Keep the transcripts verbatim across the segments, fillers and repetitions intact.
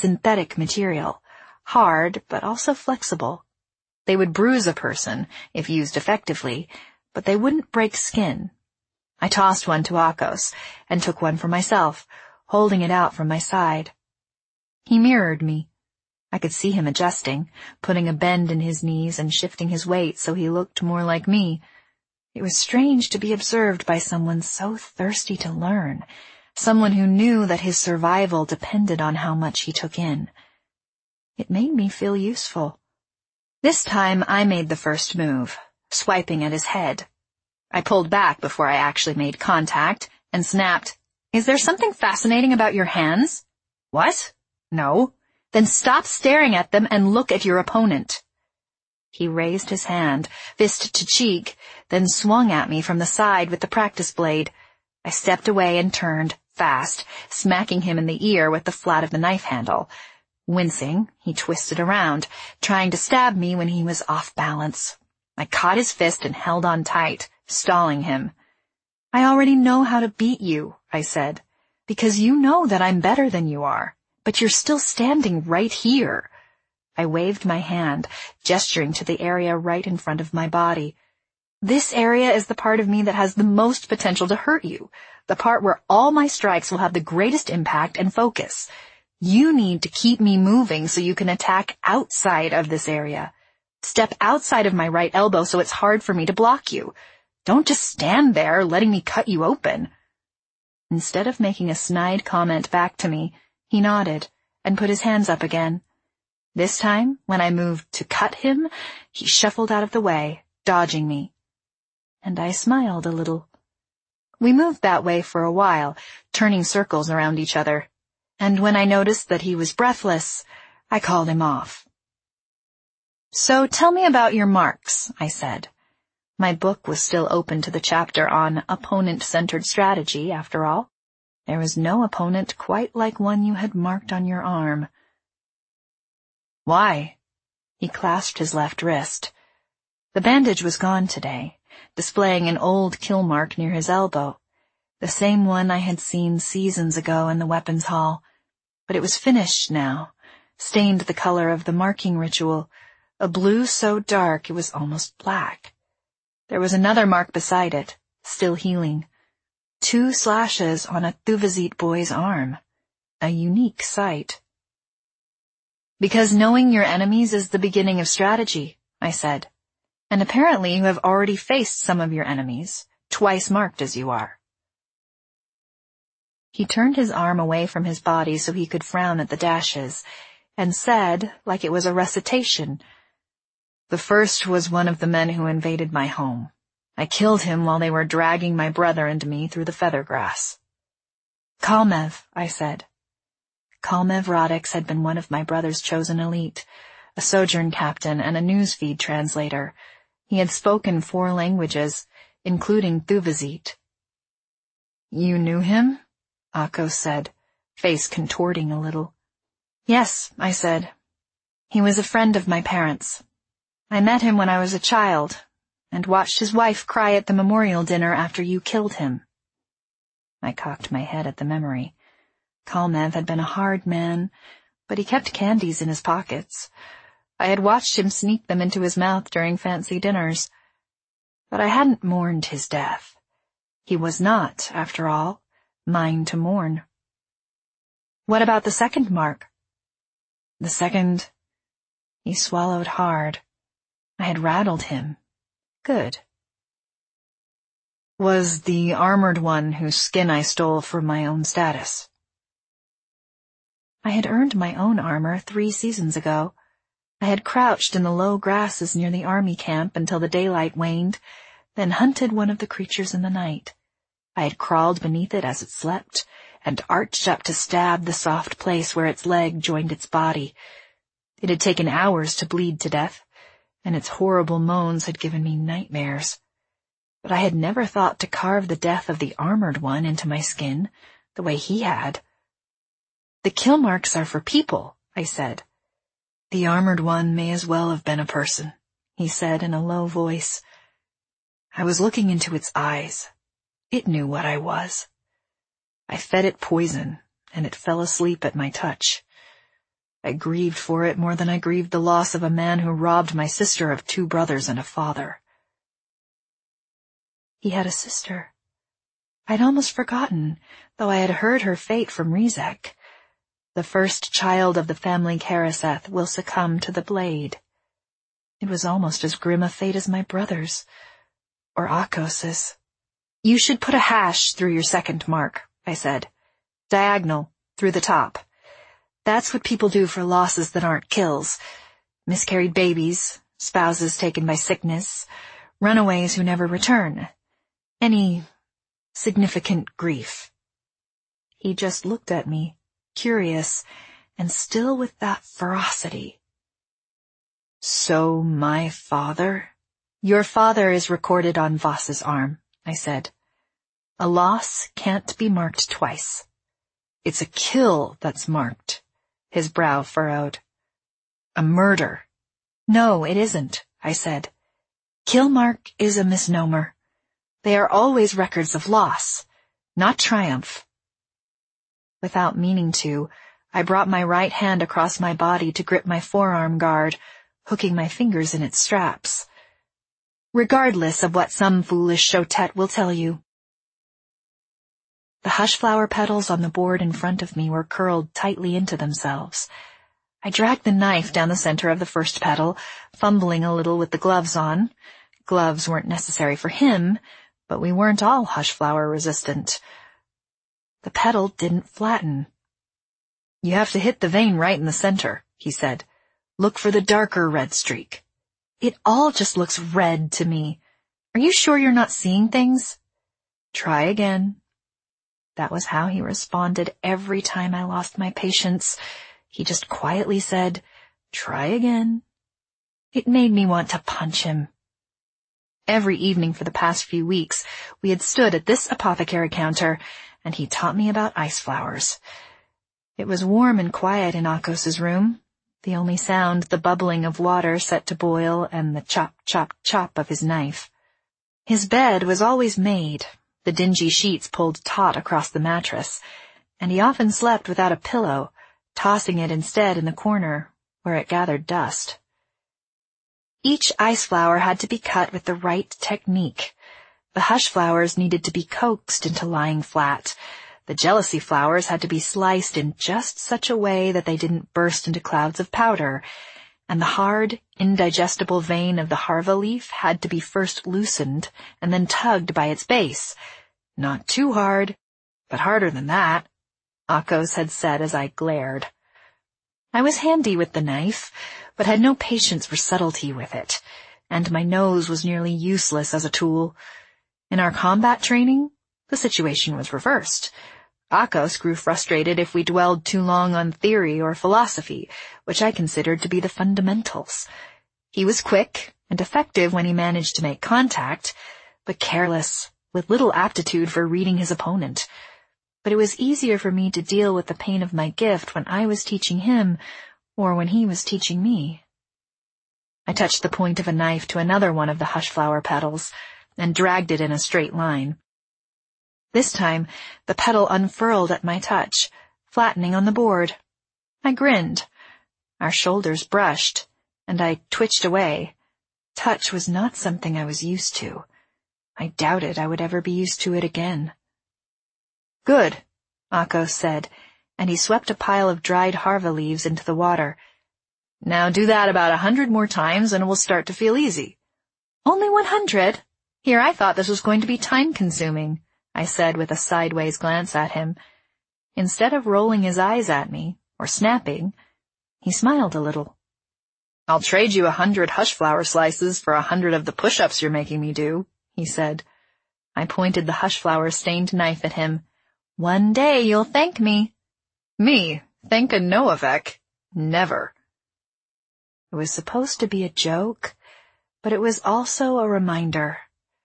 synthetic material, hard but also flexible. They would bruise a person if used effectively, but they wouldn't break skin. I tossed one to Akos and took one for myself, holding it out from my side. He mirrored me. I could see him adjusting, putting a bend in his knees and shifting his weight so he looked more like me. It was strange to be observed by someone so thirsty to learn, someone who knew that his survival depended on how much he took in. It made me feel useful. This time I made the first move, swiping at his head. I pulled back before I actually made contact and snapped, "Is there something fascinating about your hands?" "What? No." "Then stop staring at them and look at your opponent." He raised his hand, fist to cheek, then swung at me from the side with the practice blade. I stepped away and turned, fast, smacking him in the ear with the flat of the knife handle. Wincing, he twisted around, trying to stab me when he was off balance. I caught his fist and held on tight, stalling him. "I already know how to beat you," I said, "because you know that I'm better than you are, but you're still standing right here." I waved my hand, gesturing to the area right in front of my body. "This area is the part of me that has the most potential to hurt you, the part where all my strikes will have the greatest impact and focus. You need to keep me moving so you can attack outside of this area. Step outside of my right elbow so it's hard for me to block you. Don't just stand there letting me cut you open." Instead of making a snide comment back to me, he nodded and put his hands up again. This time, when I moved to cut him, he shuffled out of the way, dodging me. And I smiled a little. We moved that way for a while, turning circles around each other. And when I noticed that he was breathless, I called him off. "So tell me about your marks," I said. My book was still open to the chapter on opponent-centered strategy, after all. There was no opponent quite like one you had marked on your arm. "Why?" He clasped his left wrist. The bandage was gone today, displaying an old kill mark near his elbow, the same one I had seen seasons ago in the weapons hall, but it was finished now, stained the color of the marking ritual, a blue so dark it was almost black. There was another mark beside it, still healing. Two slashes on a Thuvazit boy's arm. A unique sight. "Because knowing your enemies is the beginning of strategy," I said. "And apparently you have already faced some of your enemies, twice marked as you are." He turned his arm away from his body so he could frown at the dashes, and said, like it was a recitation, "The first was one of the men who invaded my home. I killed him while they were dragging my brother and me through the feather grass." "Kalmev," I said. Kalmev Radix had been one of my brother's chosen elite, a sojourn captain and a newsfeed translator. He had spoken four languages, including Thuvazit. "You knew him?" Akos said, face contorting a little. "Yes," I said. "He was a friend of my parents. I met him when I was a child, and watched his wife cry at the memorial dinner after you killed him." I cocked my head at the memory. Kalmev had been a hard man, but he kept candies in his pockets. I had watched him sneak them into his mouth during fancy dinners. But I hadn't mourned his death. He was not, after all, mine to mourn. "What about the second mark?" "The second—" He swallowed hard. I had rattled him. Good. "Was the armored one whose skin I stole for my own status." I had earned my own armor three seasons ago. I had crouched in the low grasses near the army camp until the daylight waned, then hunted one of the creatures in the night. I had crawled beneath it as it slept, and arched up to stab the soft place where its leg joined its body. It had taken hours to bleed to death, and its horrible moans had given me nightmares. But I had never thought to carve the death of the armored one into my skin, the way he had. "The kill marks are for people," I said. "The armored one may as well have been a person," he said in a low voice. I was looking into its eyes. It knew what I was. I fed it poison, and it fell asleep at my touch. I grieved for it more than I grieved the loss of a man who robbed my sister of two brothers and a father. He had a sister. I'd almost forgotten, though I had heard her fate from Rizek. The first child of the family Karaseth will succumb to the blade. It was almost as grim a fate as my brother's, or Akos's. You should put a hash through your second mark, I said. Diagonal, through the top. That's what people do for losses that aren't kills. Miscarried babies, spouses taken by sickness, runaways who never return. Any significant grief. He just looked at me, curious, and still with that ferocity. So my father? Your father is recorded on Voss's arm, I said. A loss can't be marked twice. It's a kill that's marked. His brow furrowed. A murder. No, it isn't, I said. Kill mark is a misnomer. They are always records of loss, not triumph. Without meaning to, I brought my right hand across my body to grip my forearm guard, hooking my fingers in its straps. Regardless of what some foolish shotet will tell you. The hushflower petals on the board in front of me were curled tightly into themselves. I dragged the knife down the center of the first petal, fumbling a little with the gloves on. Gloves weren't necessary for him, but we weren't all hushflower resistant. The petal didn't flatten. You have to hit the vein right in the center, he said. Look for the darker red streak. It all just looks red to me. Are you sure you're not seeing things? Try again. That was how he responded every time I lost my patience. He just quietly said, try again. It made me want to punch him. Every evening for the past few weeks, we had stood at this apothecary counter, and he taught me about ice flowers. It was warm and quiet in Akos's room, the only sound the bubbling of water set to boil and the chop, chop, chop of his knife. His bed was always made, the dingy sheets pulled taut across the mattress, and he often slept without a pillow, tossing it instead in the corner, where it gathered dust. Each ice flower had to be cut with the right technique. The hush flowers needed to be coaxed into lying flat. The jealousy flowers had to be sliced in just such a way that they didn't burst into clouds of powder, and the hard, indigestible vein of the harva leaf had to be first loosened and then tugged by its base. Not too hard, but harder than that, Akos had said as I glared. I was handy with the knife, but had no patience for subtlety with it, and my nose was nearly useless as a tool. In our combat training, the situation was reversed. Akos grew frustrated if we dwelled too long on theory or philosophy, which I considered to be the fundamentals. He was quick and effective when he managed to make contact, but careless, with little aptitude for reading his opponent. But it was easier for me to deal with the pain of my gift when I was teaching him or when he was teaching me. I touched the point of a knife to another one of the hushflower petals and dragged it in a straight line. This time, the petal unfurled at my touch, flattening on the board. I grinned. Our shoulders brushed, and I twitched away. Touch was not something I was used to. I doubted I would ever be used to it again. Good, Akos said, and he swept a pile of dried harva leaves into the water. Now do that about a hundred more times and it will start to feel easy. Only one hundred? Here, I thought this was going to be time-consuming, I said with a sideways glance at him. Instead of rolling his eyes at me, or snapping, he smiled a little. I'll trade you a hundred hushflower slices for a hundred of the push-ups you're making me do, he said. I pointed the hushflower-stained knife at him. One day you'll thank me. Me? Thank a Novak? Never. It was supposed to be a joke, but it was also a reminder.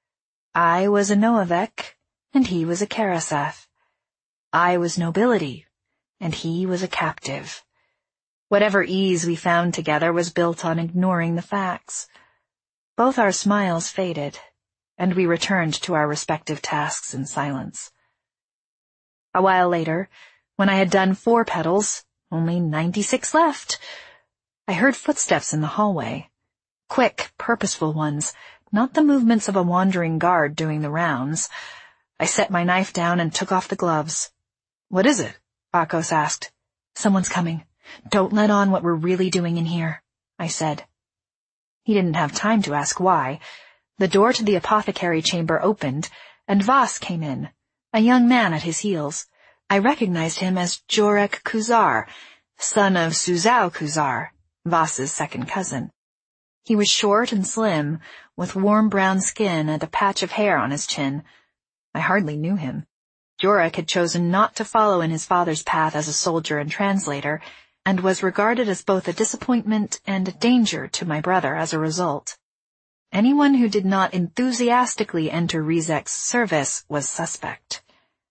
I was a Novak, and he was a Karaseth. I was nobility, and he was a captive. Whatever ease we found together was built on ignoring the facts. Both our smiles faded, and we returned to our respective tasks in silence. A while later, when I had done four petals, Only ninety-six left. I heard footsteps in the hallway. Quick, purposeful ones, not the movements of a wandering guard doing the rounds. I set my knife down and took off the gloves. "What is it?" Akos asked. "Someone's coming. Don't let on what we're really doing in here," I said. He didn't have time to ask why. The door to the apothecary chamber opened, and Vas came in, a young man at his heels. I recognized him as Jorek Kuzar, son of Suzao Kuzar, Vas's second cousin. He was short and slim, with warm brown skin and a patch of hair on his chin. I hardly knew him. Jorek had chosen not to follow in his father's path as a soldier and translator, and was regarded as both a disappointment and a danger to my brother as a result. Anyone who did not enthusiastically enter Rizek's service was suspect.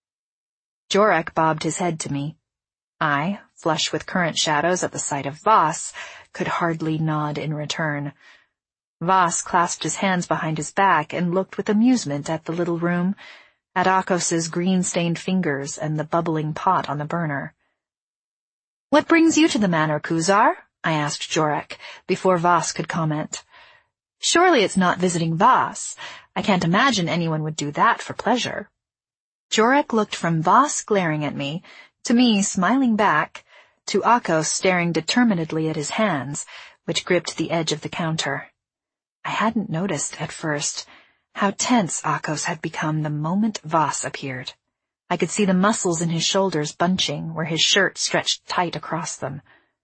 Jorek bobbed his head to me. I, flush with current shadows at the sight of Vas, could hardly nod in return. Vas clasped his hands behind his back and looked with amusement at the little room, at Akos's green-stained fingers and the bubbling pot on the burner. "What brings you to the manor, Kuzar?" I asked Jorek, before Vas could comment. "Surely it's not visiting Vas. I can't imagine anyone would do that for pleasure." Jorek looked from Vas glaring at me, to me smiling back, to Akos staring determinedly at his hands, which gripped the edge of the counter. I hadn't noticed, at first, how tense Akos had become the moment Vas appeared. I could see the muscles in his shoulders bunching, where his shirt stretched tight across them.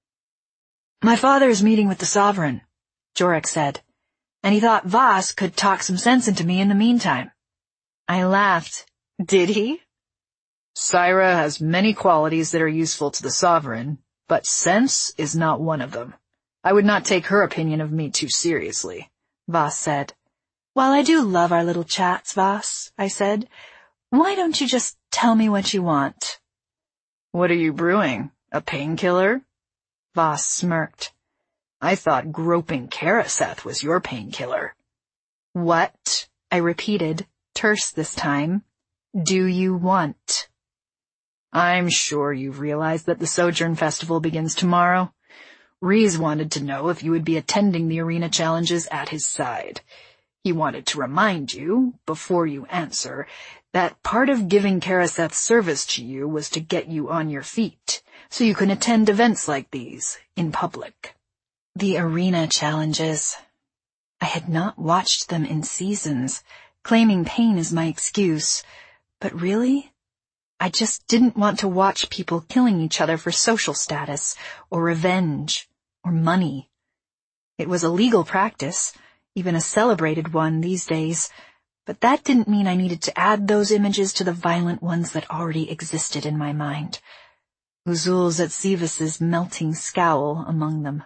"My father is meeting with the sovereign," Jorek said, "and he thought Vas could talk some sense into me in the meantime." I laughed. "Did he?" "Syra has many qualities that are useful to the sovereign, but sense is not one of them. I would not take her opinion of me too seriously," Vas said. "Well, I do love our little chats, Vas," I said. "Why don't you just tell me what you want?" "What are you brewing? A painkiller?" Vas smirked. "I thought groping Karaseth was your painkiller." "What?" I repeated, terse this time. "Do you want?" "I'm sure you've realized that the Sojourn Festival begins tomorrow. Reese wanted to know if you would be attending the arena challenges at his side. He wanted to remind you, before you answer, that part of giving Karaseth service to you was to get you on your feet, so you can attend events like these, in public." The arena challenges. I had not watched them in seasons, claiming pain as my excuse, but really, I just didn't want to watch people killing each other for social status, or revenge, or money. It was a legal practice, even a celebrated one these days, but that didn't mean I needed to add those images to the violent ones that already existed in my mind. Uzul Zetsivas's melting scowl among them.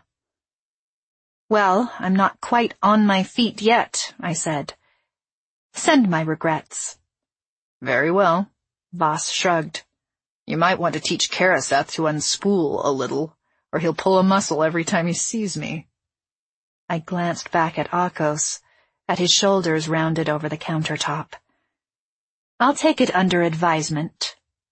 "Well, I'm not quite on my feet yet," I said. "Send my regrets." "Very well," Vas shrugged. "You might want to teach Karaseth to unspool a little, or he'll pull a muscle every time he sees me." I glanced back at Akos, at his shoulders rounded over the countertop. "I'll take it under advisement."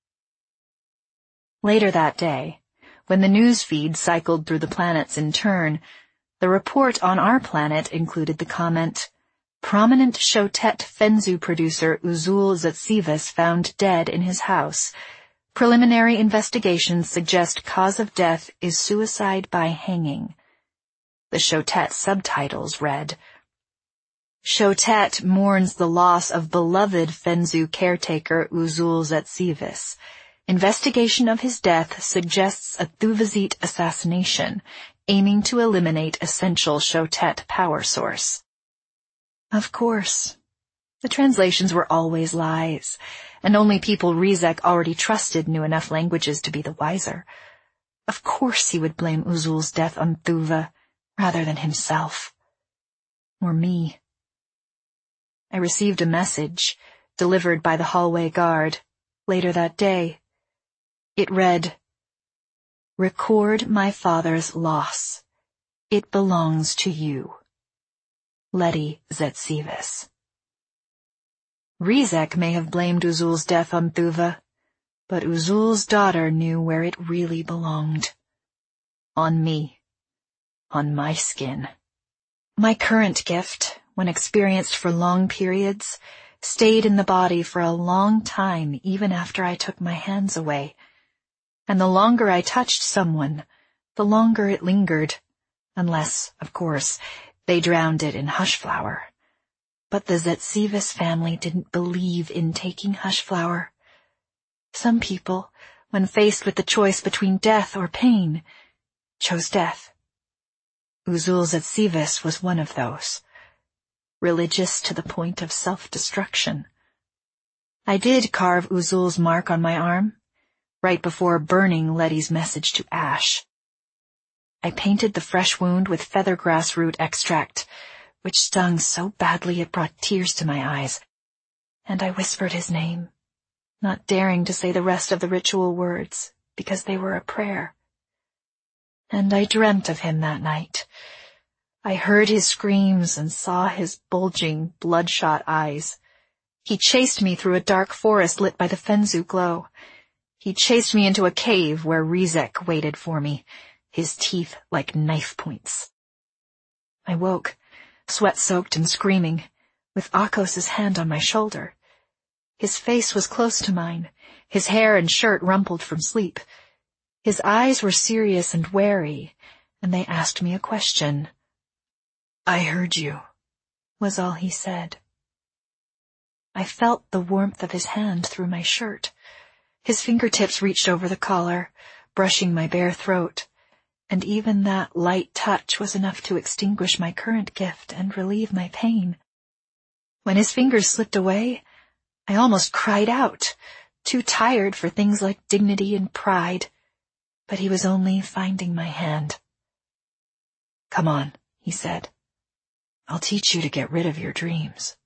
Later that day, when the news feed cycled through the planets in turn, the report on our planet included the comment, "Prominent Shotet Fenzu producer Uzul Zetsivas found dead in his house. Preliminary investigations suggest cause of death is suicide by hanging." The Shotet subtitles read, "Shotet mourns the loss of beloved Fenzu caretaker Uzul Zetsivas. Investigation of his death suggests a Thuvazit assassination, aiming to eliminate essential Shotet power source." Of course. The translations were always lies, and only people Rizek already trusted knew enough languages to be the wiser. Of course he would blame Uzul's death on Thuva, rather than himself. Or me. I received a message, delivered by the hallway guard, later that day. It read, "Record my father's loss. It belongs to you. Letty Zetsivas." Rizek may have blamed Uzul's death on Thuva, but Uzul's daughter knew where it really belonged. On me. On my skin. My current gift, when experienced for long periods, stayed in the body for a long time even after I took my hands away. And the longer I touched someone, the longer it lingered, unless, of course, they drowned it in hush flower. But the Zetsivas family didn't believe in taking hush flower. Some people, when faced with the choice between death or pain, chose death. Uzul Zetsivas was one of those. Religious to the point of self-destruction. I did carve Uzul's mark on my arm, right before burning Letty's message to ash. I painted the fresh wound with feathergrass root extract, which stung so badly it brought tears to my eyes, and I whispered his name, not daring to say the rest of the ritual words, because they were a prayer. And I dreamt of him that night. I heard his screams and saw his bulging, bloodshot eyes. He chased me through a dark forest lit by the Fenzu glow. He chased me into a cave where Rizek waited for me, his teeth like knife points. I woke, sweat-soaked and screaming, with Akos's hand on my shoulder. His face was close to mine, his hair and shirt rumpled from sleep. His eyes were serious and wary, and they asked me a question. "I heard you," was all he said. I felt the warmth of his hand through my shirt. His fingertips reached over the collar, brushing my bare throat, and even that light touch was enough to extinguish my current gift and relieve my pain. When his fingers slipped away, I almost cried out, too tired for things like dignity and pride. But he was only finding my hand. "Come on," he said. "I'll teach you to get rid of your dreams."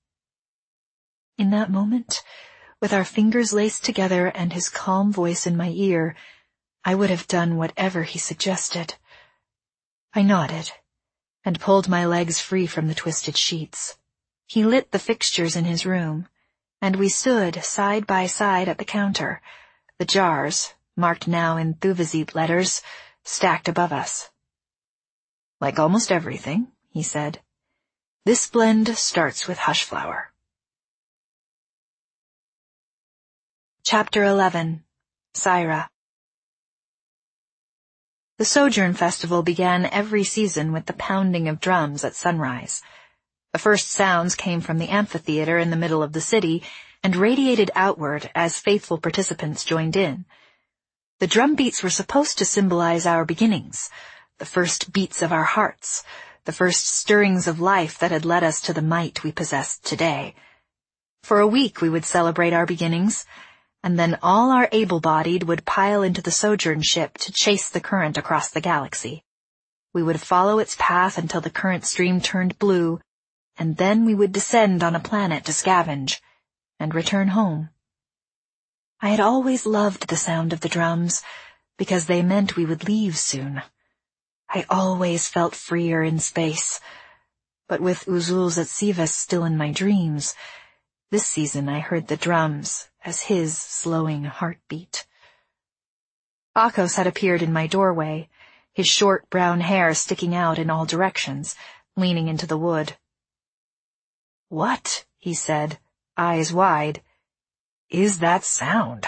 In that moment, with our fingers laced together and his calm voice in my ear, I would have done whatever he suggested. I nodded, and pulled my legs free from the twisted sheets. He lit the fixtures in his room, and we stood side by side at the counter, the jars, marked now in Thuvazit letters, stacked above us. "Like almost everything," he said, "this blend starts with hush flower." Chapter eleven. Syra. The Sojourn Festival began every season with the pounding of drums at sunrise. The first sounds came from the amphitheater in the middle of the city and radiated outward as faithful participants joined in. The drum beats were supposed to symbolize our beginnings, the first beats of our hearts, the first stirrings of life that had led us to the might we possessed today. For a week we would celebrate our beginnings, and then all our able-bodied would pile into the Sojourn ship to chase the current across the galaxy. We would follow its path until the current stream turned blue, and then we would descend on a planet to scavenge, and return home. I had always loved the sound of the drums, because they meant we would leave soon. I always felt freer in space, but with Uzul Zetsivas still in my dreams, this season I heard the drums as his slowing heartbeat. Akos had appeared in my doorway, his short brown hair sticking out in all directions, leaning into the wood. "What," he said, eyes wide, "is that sound?"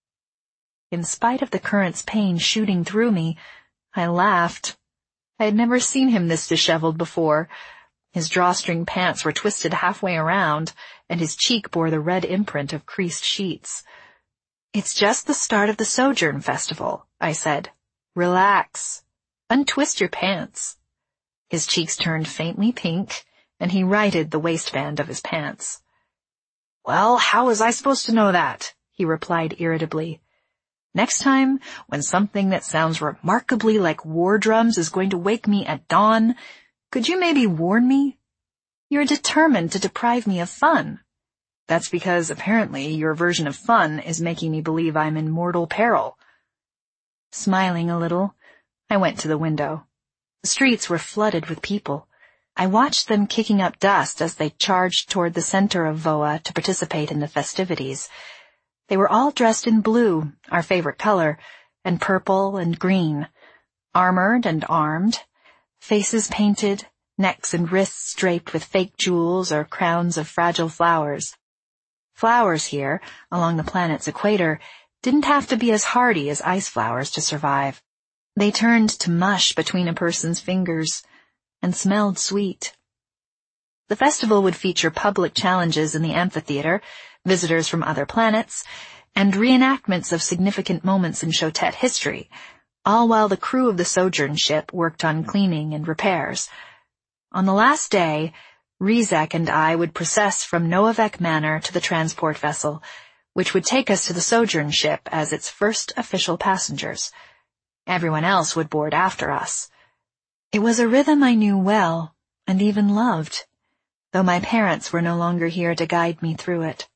In spite of the current's pain shooting through me, I laughed. I had never seen him this disheveled before. His drawstring pants were twisted halfway around, and his cheek bore the red imprint of creased sheets. "It's just the start of the Sojourn Festival," I said. "Relax. Untwist your pants." His cheeks turned faintly pink, and he righted the waistband of his pants. "Well, how was I supposed to know that?" he replied irritably. "Next time, when something that sounds remarkably like war drums is going to wake me at dawn, could you maybe warn me? You're determined to deprive me of fun. That's because, apparently, your version of fun is making me believe I'm in mortal peril." Smiling a little, I went to the window. The streets were flooded with people. I watched them kicking up dust as they charged toward the center of Voa to participate in the festivities. They were all dressed in blue, our favorite color, and purple and green. armored and armed, faces painted, necks and wrists draped with fake jewels or crowns of fragile flowers. Flowers here, along the planet's equator, didn't have to be as hardy as ice flowers to survive. They turned to mush between a person's fingers and smelled sweet. The festival would feature public challenges in the amphitheater, visitors from other planets, and reenactments of significant moments in Chotet history, all while the crew of the Sojourn ship worked on cleaning and repairs. On the last day, Rizek and I would process from Noavek Manor to the transport vessel, which would take us to the Sojourn ship as its first official passengers. Everyone else would board after us. It was a rhythm I knew well and even loved, though my parents were no longer here to guide me through it.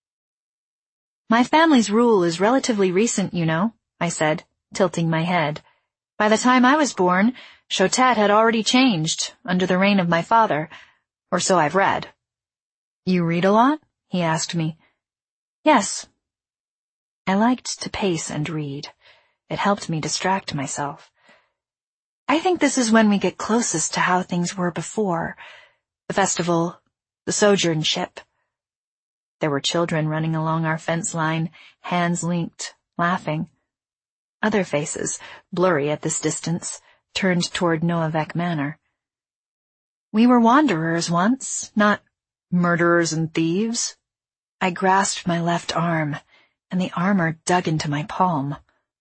My family's rule is relatively recent, you know, I said, tilting my head. By the time I was born, Chotet had already changed, under the reign of my father, or so I've read. You read a lot? He asked me. Yes. I liked to pace and read. It helped me distract myself. I think this is when we get closest to how things were before. The festival, the Sojourn ship. There were children running along our fence line, hands linked, laughing. Other faces, blurry at this distance, turned toward Noavek Manor. We were wanderers once, not murderers and thieves. I grasped my left arm, and the armor dug into my palm.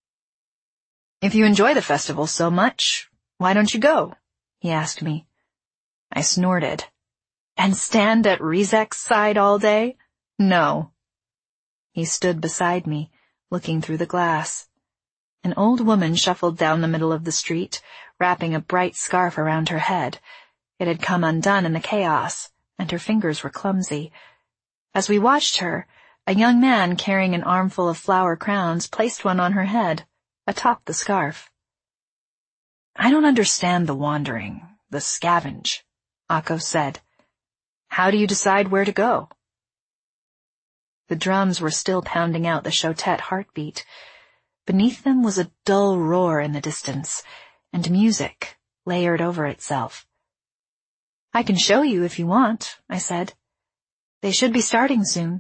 If you enjoy the festival so much, why don't you go? He asked me. I snorted. And stand at Rizek's side all day? No. He stood beside me, looking through the glass. An old woman shuffled down the middle of the street, wrapping a bright scarf around her head. It had come undone in the chaos, and her fingers were clumsy. As we watched her, a young man carrying an armful of flower crowns placed one on her head, atop the scarf. I don't understand the wandering, the scavenge, Akos said. How do you decide where to go? The drums were still pounding out the Chotet heartbeat. Beneath them was a dull roar in the distance, and music layered over itself. I can show you if you want, I said. They should be starting soon.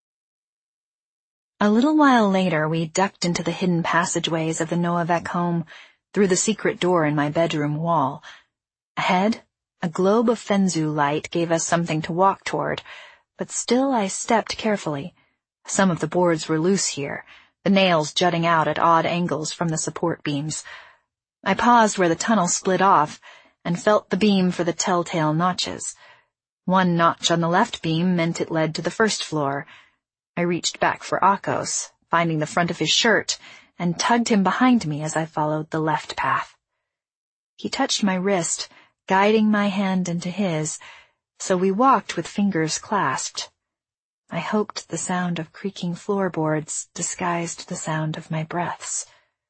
A little while later, we ducked into the hidden passageways of the Noavek home through the secret door in my bedroom wall. Ahead, a globe of Fenzu light gave us something to walk toward, but still I stepped carefully. Some of the boards were loose here, the nails jutting out at odd angles from the support beams. I paused where the tunnel split off and felt the beam for the telltale notches. One notch on the left beam meant it led to the first floor. I reached back for Akos, finding the front of his shirt, and tugged him behind me as I followed the left path. He touched my wrist, guiding my hand into his, so we walked with fingers clasped. I hoped the sound of creaking floorboards disguised the sound of my breaths.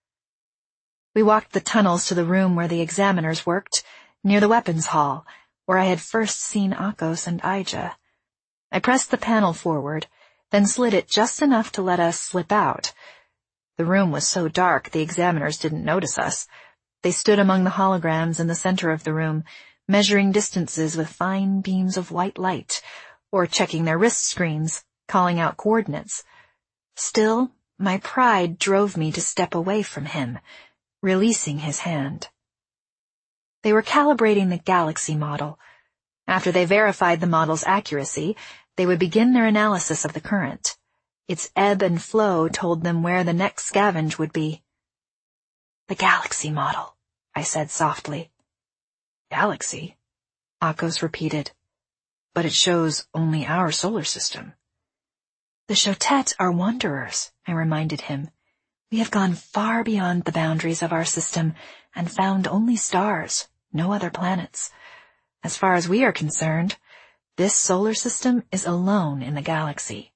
We walked the tunnels to the room where the examiners worked, near the weapons hall, where I had first seen Akos and Ija. I pressed the panel forward, then slid it just enough to let us slip out. The room was so dark the examiners didn't notice us. They stood among the holograms in the center of the room, measuring distances with fine beams of white light, or checking their wrist screens, calling out coordinates. Still, my pride drove me to step away from him, releasing his hand. They were calibrating the galaxy model. After they verified the model's accuracy, they would begin their analysis of the current. Its ebb and flow told them where the next scavenge would be. The galaxy model, I said softly. Galaxy? Akos repeated. But it shows only our solar system. The Chotet are wanderers, I reminded him. We have gone far beyond the boundaries of our system and found only stars, no other planets. As far as we are concerned, this solar system is alone in the galaxy.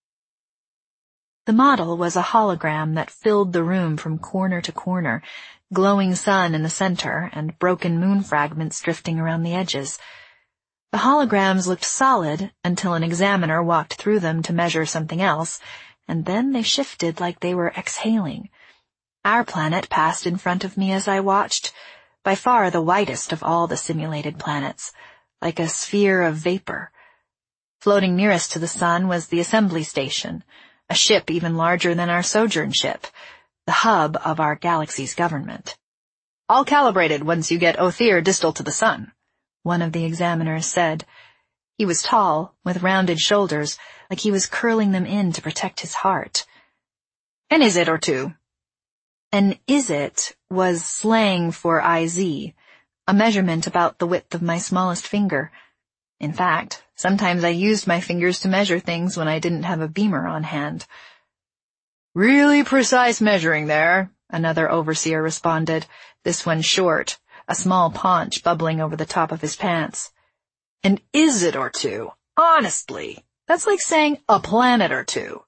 The model was a hologram that filled the room from corner to corner, glowing sun in the center and broken moon fragments drifting around the edges. The holograms looked solid until an examiner walked through them to measure something else, and then they shifted like they were exhaling. Our planet passed in front of me as I watched, by far the whitest of all the simulated planets, like a sphere of vapor. Floating nearest to the sun was the assembly station, a ship even larger than our sojourn ship, the hub of our galaxy's government. "All calibrated once you get Othir distal to the sun," one of the examiners said. He was tall, with rounded shoulders, like he was curling them in to protect his heart. "An is it or two?" An is it was slang for I Z, a measurement about the width of my smallest finger. In fact, sometimes I used my fingers to measure things when I didn't have a beamer on hand. "Really precise measuring there," another overseer responded, this one short, a small paunch bubbling over the top of his pants. "And is it or two? Honestly, that's like saying a planet or two."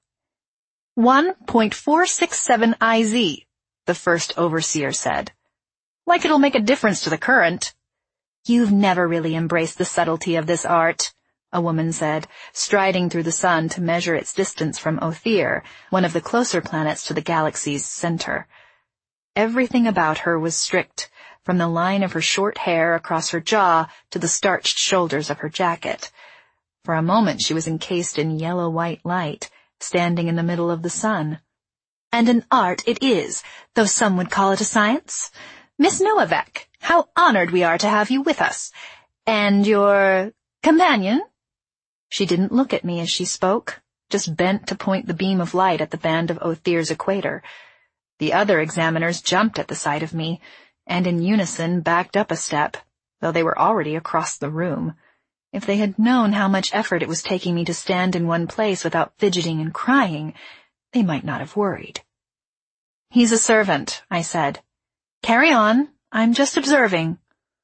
one point four six seven I Z, the first overseer said. "Like it'll make a difference to the current." "You've never really embraced the subtlety of this art," a woman said, striding through the sun to measure its distance from Othir, one of the closer planets to the galaxy's center. Everything about her was strict, from the line of her short hair across her jaw to the starched shoulders of her jacket. For a moment she was encased in yellow-white light, standing in the middle of the sun. "And an art it is, though some would call it a science. Miss Novak, how honored we are to have you with us. And your companion?" She didn't look at me as she spoke, just bent to point the beam of light at the band of Othir's equator. The other examiners jumped at the sight of me, and in unison backed up a step, though they were already across the room. If they had known how much effort it was taking me to stand in one place without fidgeting and crying, they might not have worried. "He's a servant," I said. "Carry on. I'm just observing."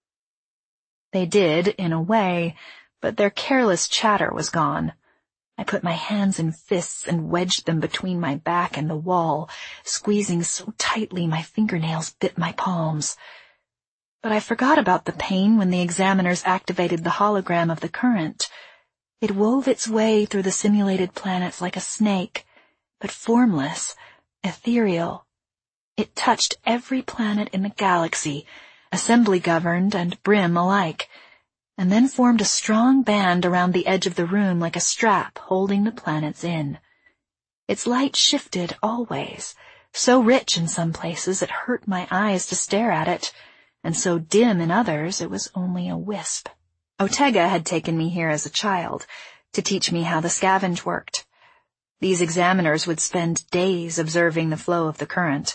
They did, in a way, but their careless chatter was gone. I put my hands in fists and wedged them between my back and the wall, squeezing so tightly my fingernails bit my palms. But I forgot about the pain when the examiners activated the hologram of the current. It wove its way through the simulated planets like a snake, but formless, ethereal. It touched every planet in the galaxy, assembly-governed and brim alike, and then formed a strong band around the edge of the room like a strap holding the planets in. Its light shifted always, so rich in some places it hurt my eyes to stare at it, and so dim in others it was only a wisp. Otega had taken me here as a child, to teach me how the scavenge worked. These examiners would spend days observing the flow of the current.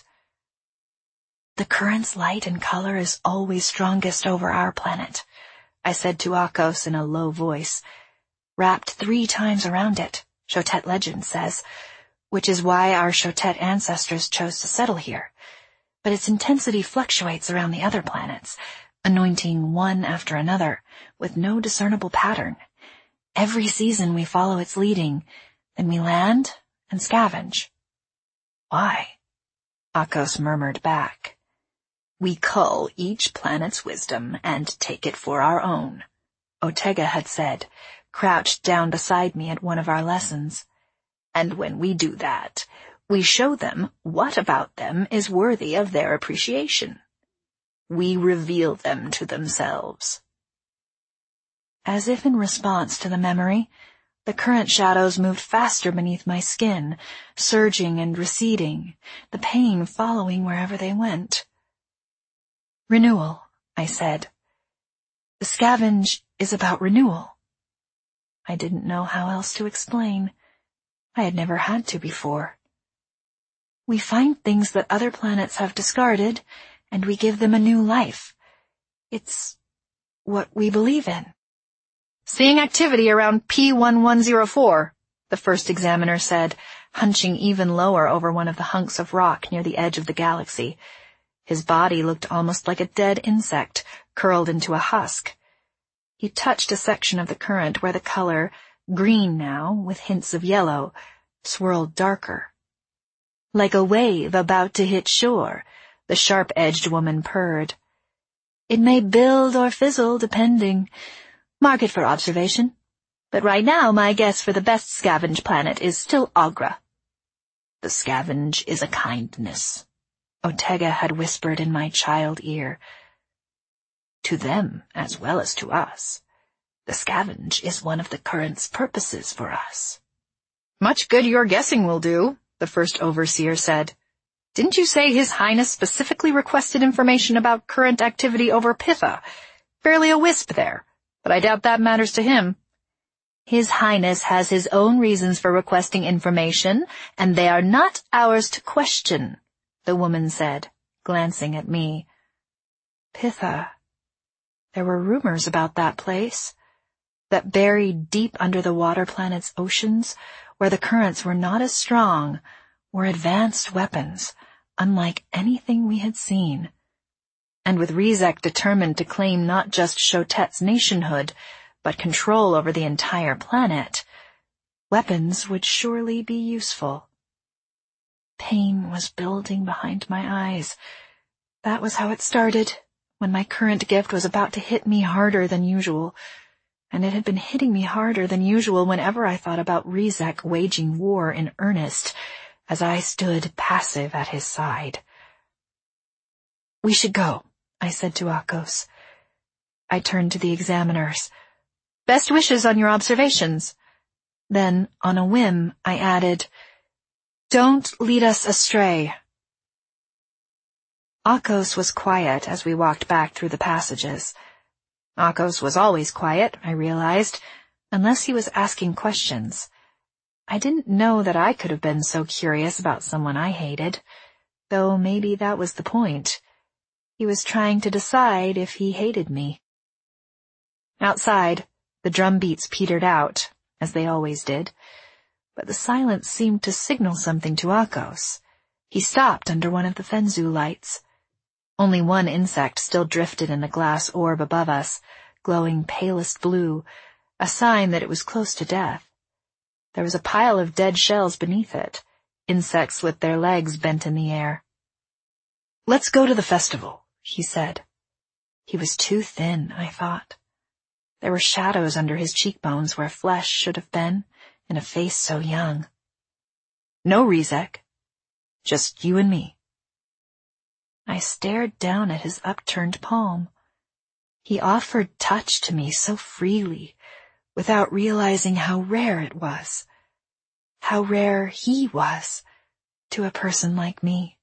"The current's light and color is always strongest over our planet," I said to Akos in a low voice. "Wrapped three times around it, Shotet legend says, which is why our Shotet ancestors chose to settle here. But its intensity fluctuates around the other planets, anointing one after another, with no discernible pattern. Every season we follow its leading, then we land and scavenge." "Why?" Akos murmured back. "We cull each planet's wisdom and take it for our own," Otega had said, crouched down beside me at one of our lessons. "And when we do that, we show them what about them is worthy of their appreciation. We reveal them to themselves." As if in response to the memory, the current shadows moved faster beneath my skin, surging and receding, the pain following wherever they went. "Renewal," I said. "The scavenge is about renewal." I didn't know how else to explain. I had never had to before. "We find things that other planets have discarded, and we give them a new life. It's what we believe in." "Seeing activity around P one one zero four, the first examiner said, hunching even lower over one of the hunks of rock near the edge of the galaxy. His body looked almost like a dead insect, curled into a husk. He touched a section of the current where the color, green now, with hints of yellow, swirled darker. "Like a wave about to hit shore," the sharp-edged woman purred. "It may build or fizzle, depending. Mark it for observation. But right now my guess for the best scavenge planet is still Agra." "The scavenge is a kindness," Otega had whispered in my child ear. To them as well as to us. The scavenge is one of the current's purposes for us. Much good your guessing will do, the first overseer said. Didn't you say His Highness specifically requested information about current activity over Pitha? Barely a wisp there, but I doubt that matters to him. His Highness has his own reasons for requesting information, and they are not ours to question, the woman said, glancing at me. Pitha. There were rumors about that place, that buried deep under the water planet's oceans, where the currents were not as strong, were advanced weapons, unlike anything we had seen. And with Rizek determined to claim not just Shotet's nationhood, but control over the entire planet, weapons would surely be useful. Pain was building behind my eyes. That was how it started, when my current gift was about to hit me harder than usual, and it had been hitting me harder than usual whenever I thought about Rizek waging war in earnest, as I stood passive at his side. We should go, I said to Akos. I turned to the examiners. Best wishes on your observations. Then, on a whim, I added, Don't lead us astray. Akos was quiet as we walked back through the passages. Akos was always quiet, I realized, unless he was asking questions. I didn't know that I could have been so curious about someone I hated, though maybe that was the point. He was trying to decide if he hated me. Outside, the drum beats petered out, as they always did, but the silence seemed to signal something to Akos. He stopped under one of the Fenzu lights. Only one insect still drifted in the glass orb above us, glowing palest blue, a sign that it was close to death. There was a pile of dead shells beneath it, insects with their legs bent in the air. Let's go to the festival, he said. He was too thin, I thought. There were shadows under his cheekbones where flesh should have been, in a face so young. No, Rizek. Just you and me. I stared down at his upturned palm. He offered touch to me so freely, without realizing how rare it was. How rare he was, to a person like me.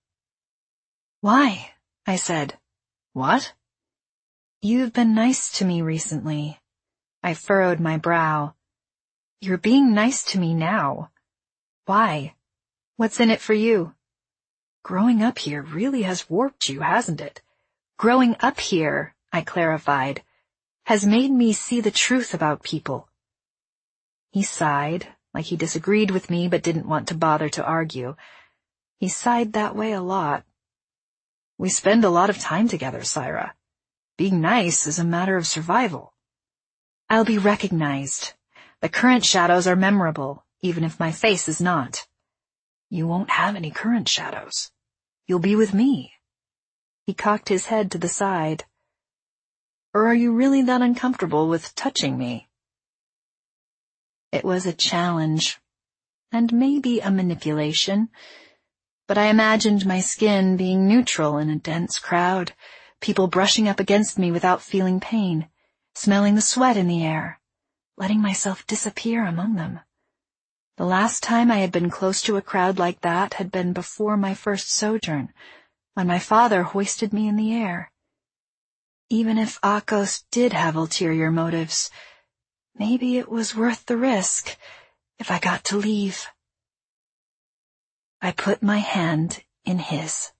Why? I said. What? You've been nice to me recently. I furrowed my brow. You're being nice to me now. Why? What's in it for you? Growing up here really has warped you, hasn't it? Growing up here, I clarified, has made me see the truth about people. He sighed, like he disagreed with me but didn't want to bother to argue. He sighed that way a lot. We spend a lot of time together, Syra. Being nice is a matter of survival. I'll be recognized. The current shadows are memorable, even if my face is not. You won't have any current shadows. You'll be with me. He cocked his head to the side. Or are you really that uncomfortable with touching me? It was a challenge, and maybe a manipulation, but I imagined my skin being neutral in a dense crowd, people brushing up against me without feeling pain, smelling the sweat in the air, letting myself disappear among them. The last time I had been close to a crowd like that had been before my first sojourn, when my father hoisted me in the air. Even if Akos did have ulterior motives, maybe it was worth the risk if I got to leave. I put my hand in his.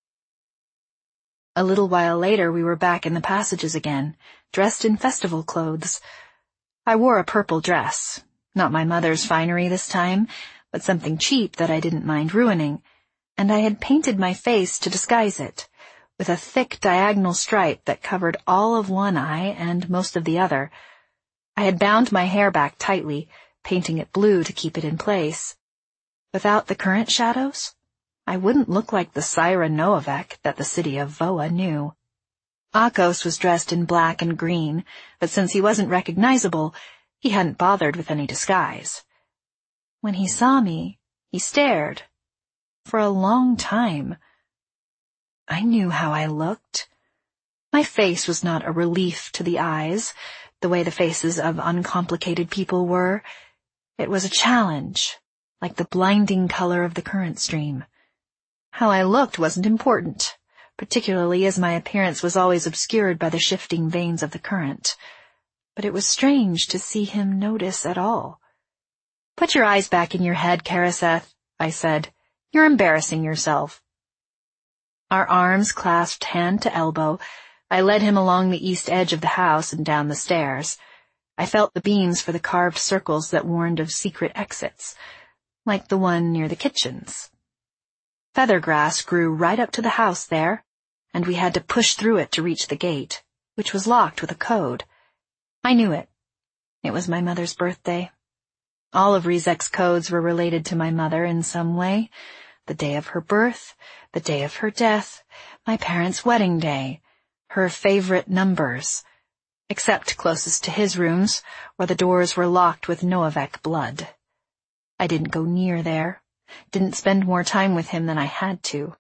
A little while later we were back in the passages again, dressed in festival clothes. I wore a purple dress, not my mother's finery this time, but something cheap that I didn't mind ruining, and I had painted my face to disguise it, with a thick diagonal stripe that covered all of one eye and most of the other. I had bound my hair back tightly, painting it blue to keep it in place. Without the current shadows, I wouldn't look like the Syra Noavek that the city of Voa knew. Akos was dressed in black and green, but since he wasn't recognizable, he hadn't bothered with any disguise. When he saw me, he stared. For a long time. I knew how I looked. My face was not a relief to the eyes, the way the faces of uncomplicated people were. It was a challenge, like the blinding color of the current stream. How I looked wasn't important, particularly as my appearance was always obscured by the shifting veins of the current. But it was strange to see him notice at all. "Put your eyes back in your head, Karaseth," I said. "You're embarrassing yourself." Our arms clasped hand to elbow. I led him along the east edge of the house and down the stairs. I felt the beams for the carved circles that warned of secret exits, like the one near the kitchens. Feather grass grew right up to the house there, and we had to push through it to reach the gate, which was locked with a code. I knew it. It was my mother's birthday. All of Rezek's codes were related to my mother in some way. The day of her birth, the day of her death, my parents' wedding day, her favorite numbers, except closest to his rooms, where the doors were locked with Noavek blood. I didn't go near there, didn't spend more time with him than I had to.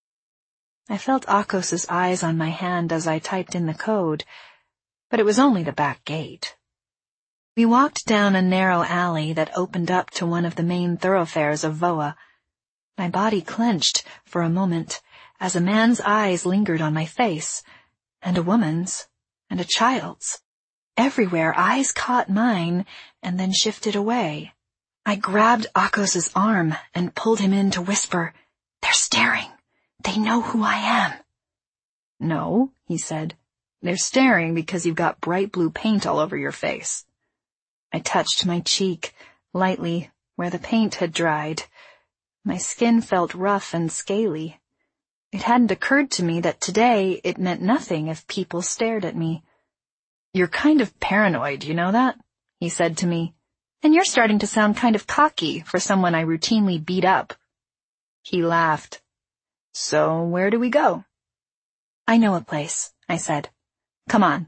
I felt Akos's eyes on my hand as I typed in the code, but it was only the back gate. We walked down a narrow alley that opened up to one of the main thoroughfares of Voa. My body clenched for a moment as a man's eyes lingered on my face, and a woman's, and a child's. Everywhere eyes caught mine and then shifted away. I grabbed Akos's arm and pulled him in to whisper, "They're staring. They know who I am." "No," he said. "They're staring because you've got bright blue paint all over your face." I touched my cheek, lightly, where the paint had dried. My skin felt rough and scaly. It hadn't occurred to me that today it meant nothing if people stared at me. "You're kind of paranoid, you know that?" he said to me. "And you're starting to sound kind of cocky for someone I routinely beat up." He laughed. "So where do we go?" "I know a place," I said. "Come on."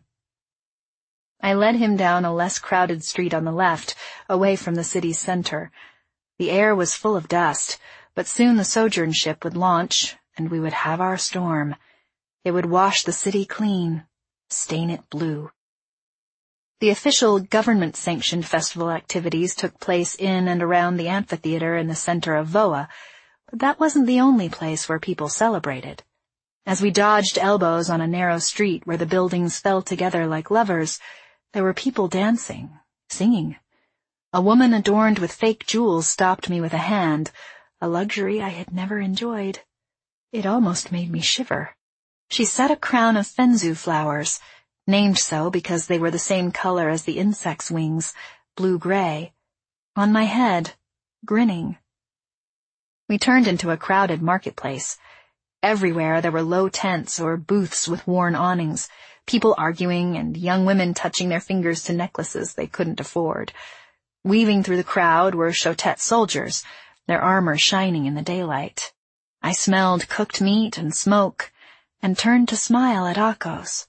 I led him down a less crowded street on the left, away from the city's center. The air was full of dust, but soon the Sojourn ship would launch, and we would have our storm. It would wash the city clean, stain it blue. The official government-sanctioned festival activities took place in and around the amphitheater in the center of Voa, but that wasn't the only place where people celebrated. As we dodged elbows on a narrow street where the buildings fell together like lovers, there were people dancing, singing. A woman adorned with fake jewels stopped me with a hand, a luxury I had never enjoyed. It almost made me shiver. She set a crown of fenzu flowers, named so because they were the same color as the insect's wings, blue-gray, on my head, grinning. We turned into a crowded marketplace. Everywhere there were low tents or booths with worn awnings, people arguing and young women touching their fingers to necklaces they couldn't afford. Weaving through the crowd were Shotet soldiers, their armor shining in the daylight. I smelled cooked meat and smoke, and turned to smile at Akos.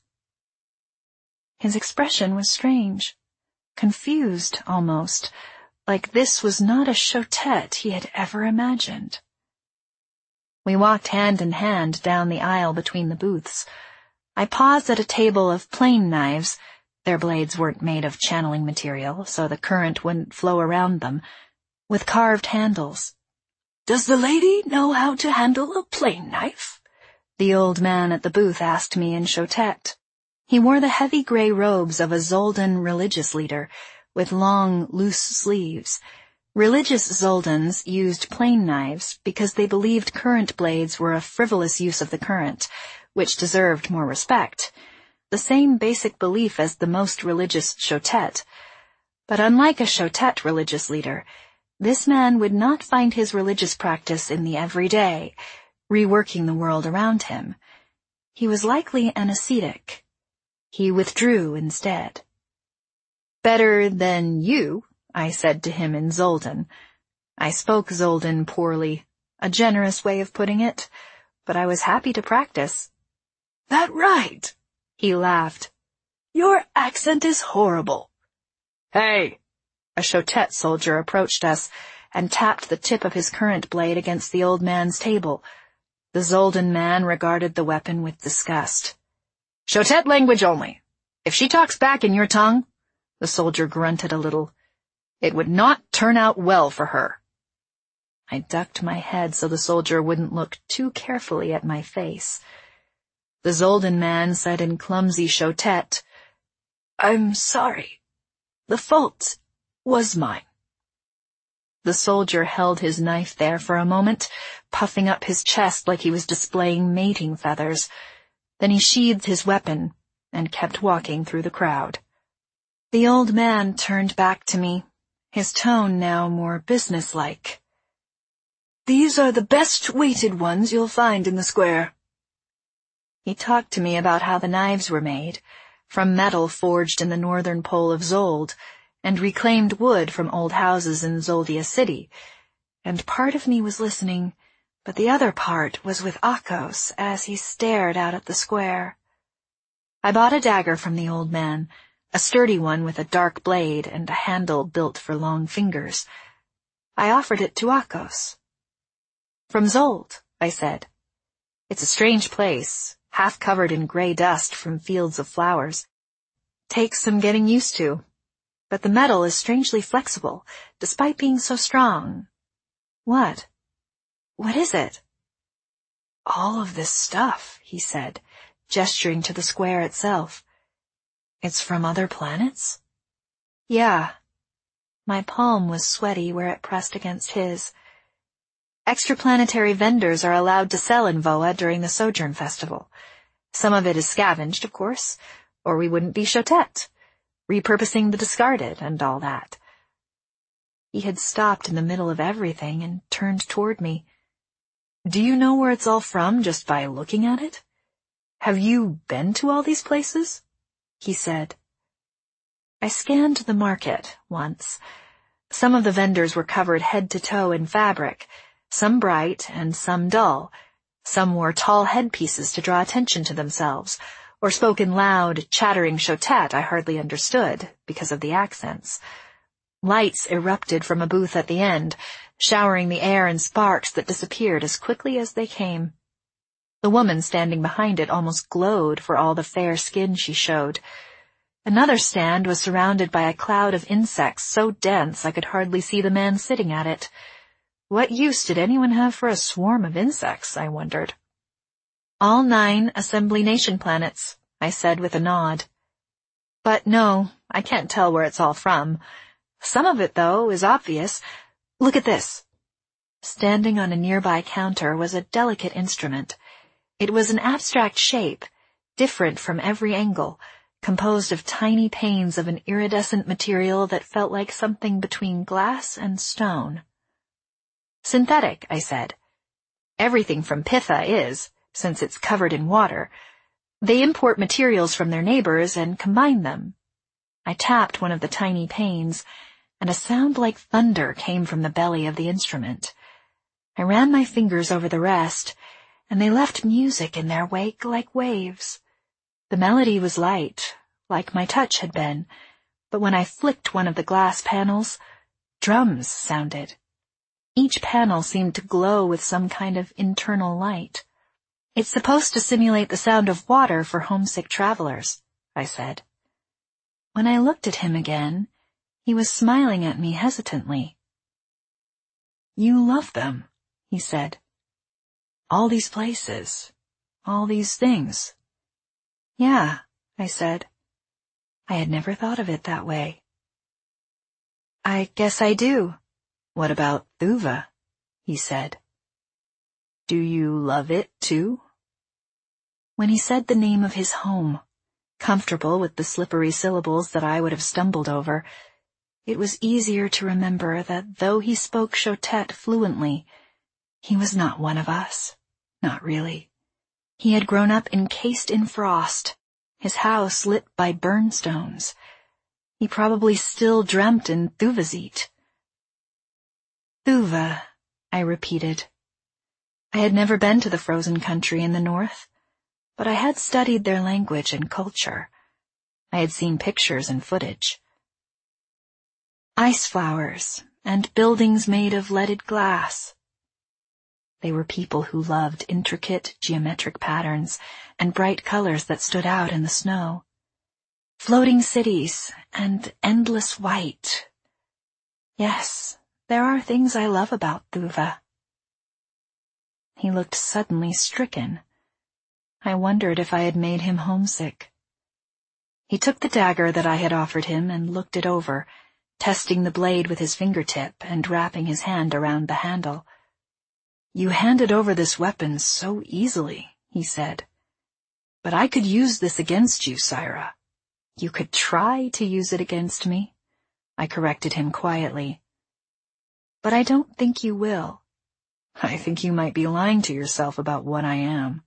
His expression was strange, confused almost, like this was not a Shotet he had ever imagined. We walked hand in hand down the aisle between the booths. I paused at a table of plain knives. Their blades weren't made of channeling material, so the current wouldn't flow around them, with carved handles. "Does the lady know how to handle a plain knife?" the old man at the booth asked me in Shotet. He wore the heavy gray robes of a Zoldan religious leader, with long, loose sleeves. Religious Zoldans used plain knives because they believed current blades were a frivolous use of the current, which deserved more respect. The same basic belief as the most religious Shotet. But unlike a Shotet religious leader, this man would not find his religious practice in the everyday, reworking the world around him. He was likely an ascetic. He withdrew instead. "Better than you," I said to him in Zoldan. I spoke Zoldan poorly, a generous way of putting it, but I was happy to practice. "That right?" he laughed. "Your accent is horrible." "Hey!" A Shotet soldier approached us and tapped the tip of his current blade against the old man's table. The Zoldan man regarded the weapon with disgust. "Shotet language only. If she talks back in your tongue," the soldier grunted a little, "it would not turn out well for her." I ducked my head so the soldier wouldn't look too carefully at my face. The Zoldan man said in clumsy Shotet, "I'm sorry. The fault was mine." The soldier held his knife there for a moment, puffing up his chest like he was displaying mating feathers. Then he sheathed his weapon and kept walking through the crowd. The old man turned back to me, his tone now more businesslike. "These are the best weighted ones you'll find in the square." He talked to me about how the knives were made, from metal forged in the northern pole of Zold, and reclaimed wood from old houses in Zoldia City, and part of me was listening, but the other part was with Akos as he stared out at the square. I bought a dagger from the old man, a sturdy one with a dark blade and a handle built for long fingers. I offered it to Akos. "From Zold," I said. "It's a strange place, half covered in gray dust from fields of flowers. Takes some getting used to. But the metal is strangely flexible, despite being so strong." "What? What is it?" "All of this stuff," he said, gesturing to the square itself. "It's from other planets?" "Yeah." My palm was sweaty where it pressed against his. Extraplanetary vendors are allowed to sell in Voa during the Sojourn Festival. Some of it is scavenged, of course, or we wouldn't be Shotet. Repurposing the discarded and all that. He had stopped in the middle of everything and turned toward me. "Do you know where it's all from just by looking at it? Have you been to all these places?" he said. I scanned the market once. Some of the vendors were covered head to toe in fabric, some bright and some dull. Some wore tall headpieces to draw attention to themselves, or spoke in loud, chattering Shotet I hardly understood because of the accents. Lights erupted from a booth at the end, showering the air in sparks that disappeared as quickly as they came. The woman standing behind it almost glowed for all the fair skin she showed. Another stand was surrounded by a cloud of insects so dense I could hardly see the man sitting at it. What use did anyone have for a swarm of insects, I wondered. "All nine Assembly Nation planets," I said with a nod. "But no, I can't tell where it's all from. Some of it, though, is obvious. Look at this." Standing on a nearby counter was a delicate instrument. It was an abstract shape, different from every angle, composed of tiny panes of an iridescent material that felt like something between glass and stone. "Synthetic," I said. "Everything from Pitha is, since it's covered in water. They import materials from their neighbors and combine them." I tapped one of the tiny panes, and a sound like thunder came from the belly of the instrument. I ran my fingers over the rest, and they left music in their wake like waves. The melody was light, like my touch had been, but when I flicked one of the glass panels, drums sounded. Each panel seemed to glow with some kind of internal light. "It's supposed to simulate the sound of water for homesick travelers," I said. When I looked at him again, he was smiling at me hesitantly. "You love them," he said. "All these places, all these things." "Yeah," I said. I had never thought of it that way. "I guess I do." "What about Thuva?" he said. "Do you love it, too?" When he said the name of his home, comfortable with the slippery syllables that I would have stumbled over, it was easier to remember that though he spoke Shotet fluently, he was not one of us. Not really. He had grown up encased in frost, his house lit by burnstones. He probably still dreamt in Thuvazit. "Thuva," I repeated. I had never been to the frozen country in the north, but I had studied their language and culture. I had seen pictures and footage. "Ice flowers and buildings made of leaded glass." They were people who loved intricate geometric patterns and bright colors that stood out in the snow. Floating cities and endless white. Yes, there are things I love about Thuva. He looked suddenly stricken. I wondered if I had made him homesick. He took the dagger that I had offered him and looked it over, testing the blade with his fingertip and wrapping his hand around the handle. "You handed over this weapon so easily," he said. "But I could use this against you, Saira." "You could try to use it against me," I corrected him quietly. "But I don't think you will." "I think you might be lying to yourself about what I am."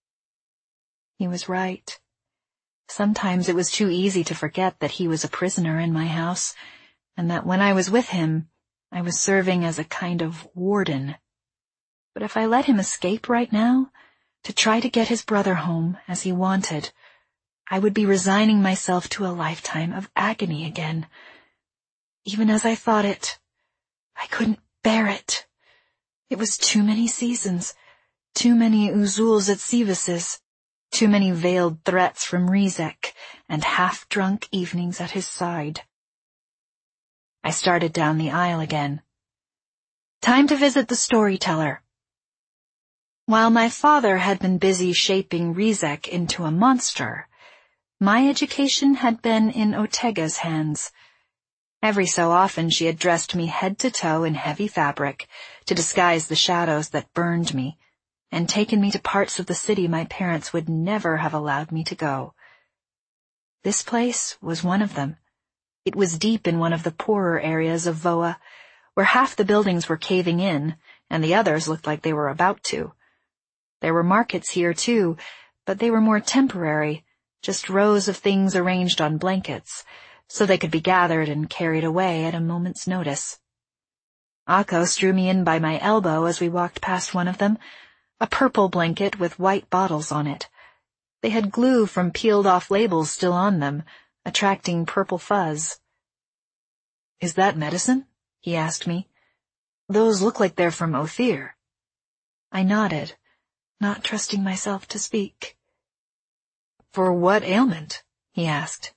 He was right. Sometimes it was too easy to forget that he was a prisoner in my house, and that when I was with him, I was serving as a kind of warden. But if I let him escape right now, to try to get his brother home as he wanted, I would be resigning myself to a lifetime of agony again. Even as I thought it, I couldn't bear it. It was too many seasons, too many Uzuls at Sivis's, too many veiled threats from Rizek, and half-drunk evenings at his side. I started down the aisle again. Time to visit the storyteller. While my father had been busy shaping Rizek into a monster, my education had been in Otega's hands. Every so often she had dressed me head to toe in heavy fabric to disguise the shadows that burned me, and taken me to parts of the city my parents would never have allowed me to go. This place was one of them. It was deep in one of the poorer areas of Voa, where half the buildings were caving in, and the others looked like they were about to. There were markets here, too, but they were more temporary, just rows of things arranged on blankets, so they could be gathered and carried away at a moment's notice. Akos drew me in by my elbow as we walked past one of them, a purple blanket with white bottles on it. They had glue from peeled-off labels still on them, attracting purple fuzz. "Is that medicine?" he asked me. "Those look like they're from Ophir." I nodded, not trusting myself to speak. "For what ailment?" he asked.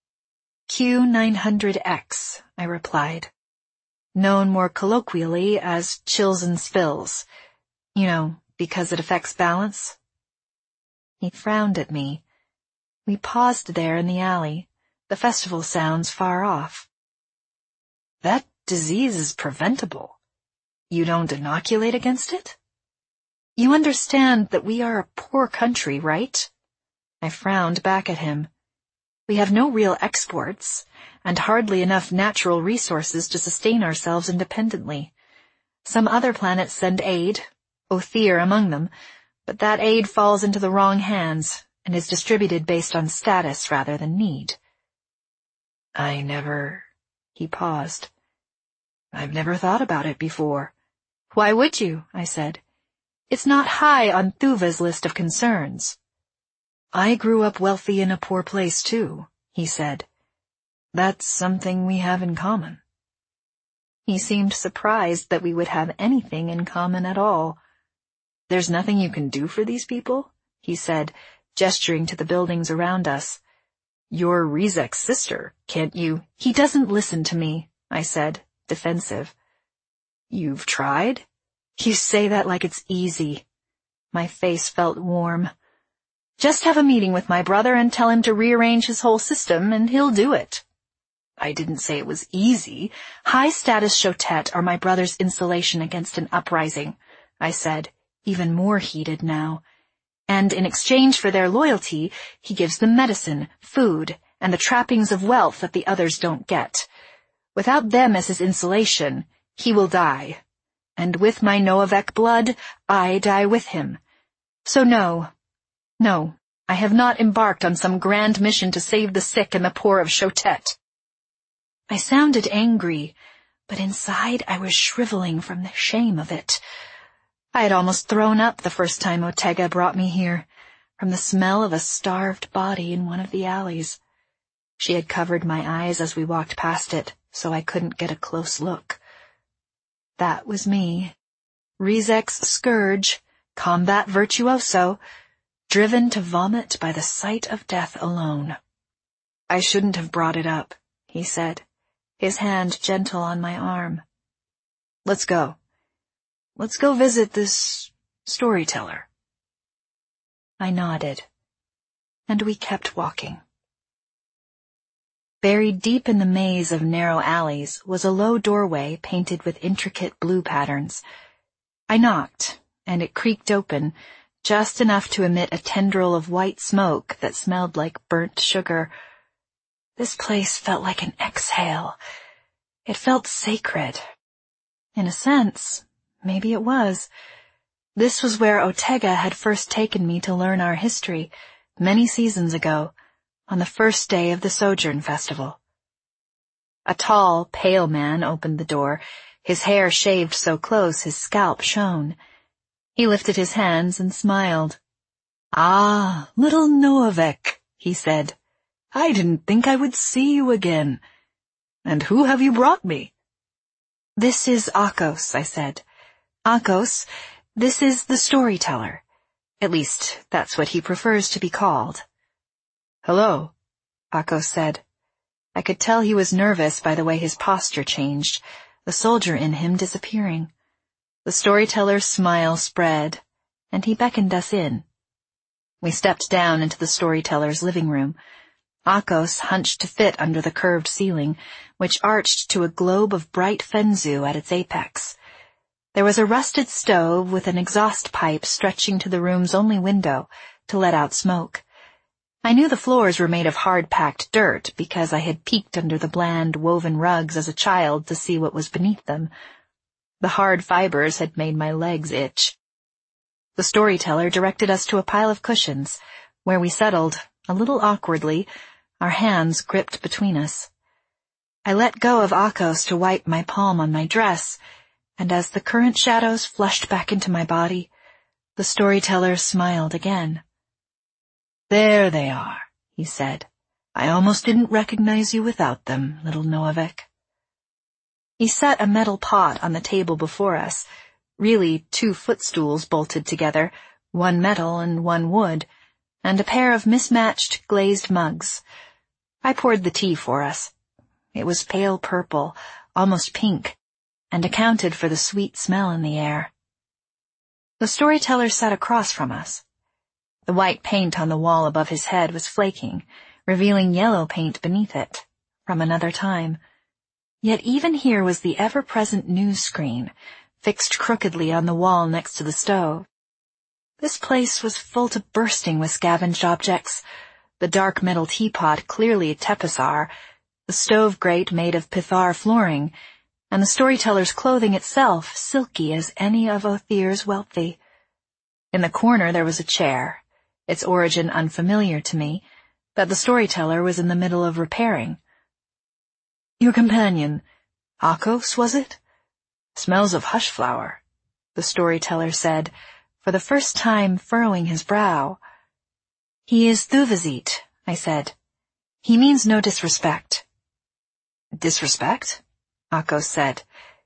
Q nine hundred X, I replied. "Known more colloquially as chills and spills. You know, because it affects balance." He frowned at me. We paused there in the alley, the festival sounds far off. "That disease is preventable. You don't inoculate against it? You understand that we are a poor country, right?" I frowned back at him. "We have no real exports, and hardly enough natural resources to sustain ourselves independently. Some other planets send aid, Ophir among them, but that aid falls into the wrong hands and is distributed based on status rather than need." I never... He paused. "I've never thought about it before." "Why would you?" I said. "It's not high on Thuva's list of concerns." "I grew up wealthy in a poor place, too," he said. "That's something we have in common." He seemed surprised that we would have anything in common at all. "There's nothing you can do for these people?" he said, gesturing to the buildings around us. "You're Rizek's sister, can't you—" "He doesn't listen to me," I said, defensive. "You've tried?" "You say that like it's easy." My face felt warm. "Just have a meeting with my brother and tell him to rearrange his whole system, and he'll do it." "I didn't say it was easy. High-status Shotet are my brother's insulation against an uprising," I said, even more heated now. "And in exchange for their loyalty, he gives them medicine, food, and the trappings of wealth that the others don't get. Without them as his insulation, he will die. And with my Noavek blood, I die with him. So no, no, I have not embarked on some grand mission to save the sick and the poor of Shotet." I sounded angry, but inside I was shriveling from the shame of it. I had almost thrown up the first time Otega brought me here, from the smell of a starved body in one of the alleys. She had covered my eyes as we walked past it, so I couldn't get a close look. That was me, Rezek's scourge, combat virtuoso, driven to vomit by the sight of death alone. I shouldn't have brought it up, he said, his hand gentle on my arm. Let's go. Let's go visit this storyteller. I nodded, and we kept walking. Buried deep in the maze of narrow alleys was a low doorway painted with intricate blue patterns. I knocked, and it creaked open, just enough to emit a tendril of white smoke that smelled like burnt sugar. This place felt like an exhale. It felt sacred. In a sense, maybe it was. This was where Otega had first taken me to learn our history, many seasons ago, on the first day of the Sojourn Festival. A tall, pale man opened the door, his hair shaved so close his scalp shone. He lifted his hands and smiled. "Ah, little Noavek," he said. "I didn't think I would see you again. And who have you brought me?" "This is Akos," I said. "Akos, this is the storyteller. At least, that's what he prefers to be called." "Hello," Akos said. I could tell he was nervous by the way his posture changed, the soldier in him disappearing. The storyteller's smile spread, and he beckoned us in. We stepped down into the storyteller's living room. Akos hunched to fit under the curved ceiling, which arched to a globe of bright fenzu at its apex. There was a rusted stove with an exhaust pipe stretching to the room's only window to let out smoke. I knew the floors were made of hard-packed dirt because I had peeked under the bland, woven rugs as a child to see what was beneath them. The hard fibers had made my legs itch. The storyteller directed us to a pile of cushions, where we settled, a little awkwardly, our hands gripped between us. I let go of Akos to wipe my palm on my dress, and as the current shadows flushed back into my body, the storyteller smiled again. "There they are," he said. "I almost didn't recognize you without them, little Noavek." He set a metal pot on the table before us, really two footstools bolted together, one metal and one wood, and a pair of mismatched glazed mugs. I poured the tea for us. It was pale purple, almost pink, and accounted for the sweet smell in the air. The storyteller sat across from us. The white paint on the wall above his head was flaking, revealing yellow paint beneath it, from another time. Yet even here was the ever-present news screen, fixed crookedly on the wall next to the stove. This place was full to bursting with scavenged objects, the dark metal teapot clearly tepesar, the stove grate made of pithar flooring, and the storyteller's clothing itself silky as any of Othir's wealthy. In the corner there was a chair, its origin unfamiliar to me, that the storyteller was in the middle of repairing. "Your companion, Akos, was it? Smells of hush flower," the storyteller said, for the first time furrowing his brow. "He is Thuvazit," I said. "He means no disrespect." "Disrespect?" Akos said.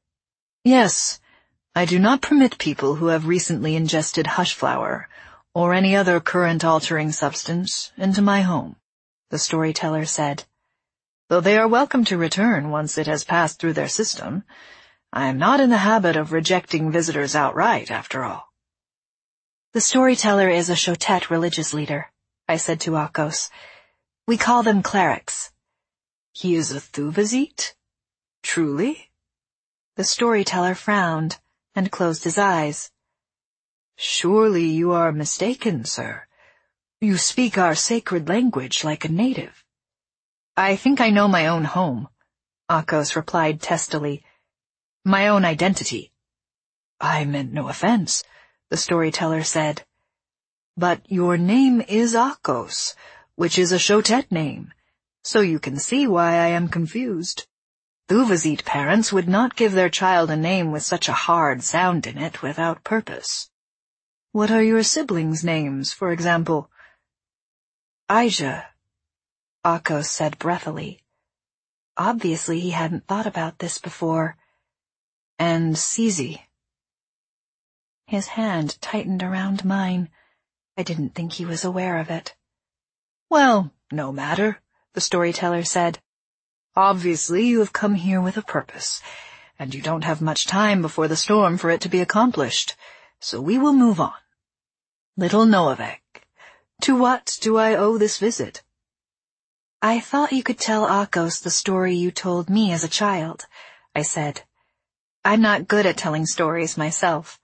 "Yes, I do not permit people who have recently ingested hush flower or any other current-altering substance into my home," the storyteller said. "Though they are welcome to return once it has passed through their system, I am not in the habit of rejecting visitors outright, after all." "The storyteller is a Shotet religious leader," I said to Akos. "We call them clerics." "He is a Thuvazit? Truly?" The storyteller frowned and closed his eyes. "Surely you are mistaken, sir. You speak our sacred language like a native." "I think I know my own home," Akos replied testily. "My own identity." "I meant no offense," the storyteller said. "But your name is Akos, which is a Shotet name, so you can see why I am confused. Thuvazit parents would not give their child a name with such a hard sound in it without purpose. What are your siblings' names, for example?" "Aija," Akos said breathily. Obviously he hadn't thought about this before. "And Sizi." His hand tightened around mine. I didn't think he was aware of it. "Well, no matter," the storyteller said. "Obviously you have come here with a purpose, and you don't have much time before the storm for it to be accomplished, so we will move on. Little Noavek, to what do I owe this visit?" "I thought you could tell Akos the story you told me as a child," I said. "I'm not good at telling stories myself."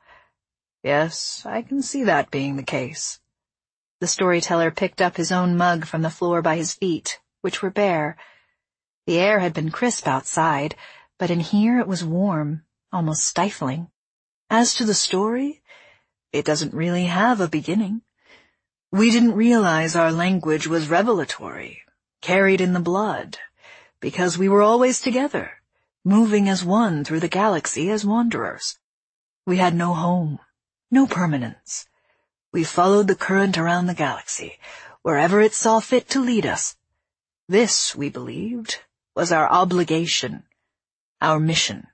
"Yes, I can see that being the case." The storyteller picked up his own mug from the floor by his feet, which were bare. The air had been crisp outside, but in here it was warm, almost stifling. "As to the story, it doesn't really have a beginning. We didn't realize our language was revelatory, carried in the blood, because we were always together, moving as one through the galaxy as wanderers. We had no home, no permanence. We followed the current around the galaxy, wherever it saw fit to lead us. This, we believed, was our obligation, our mission."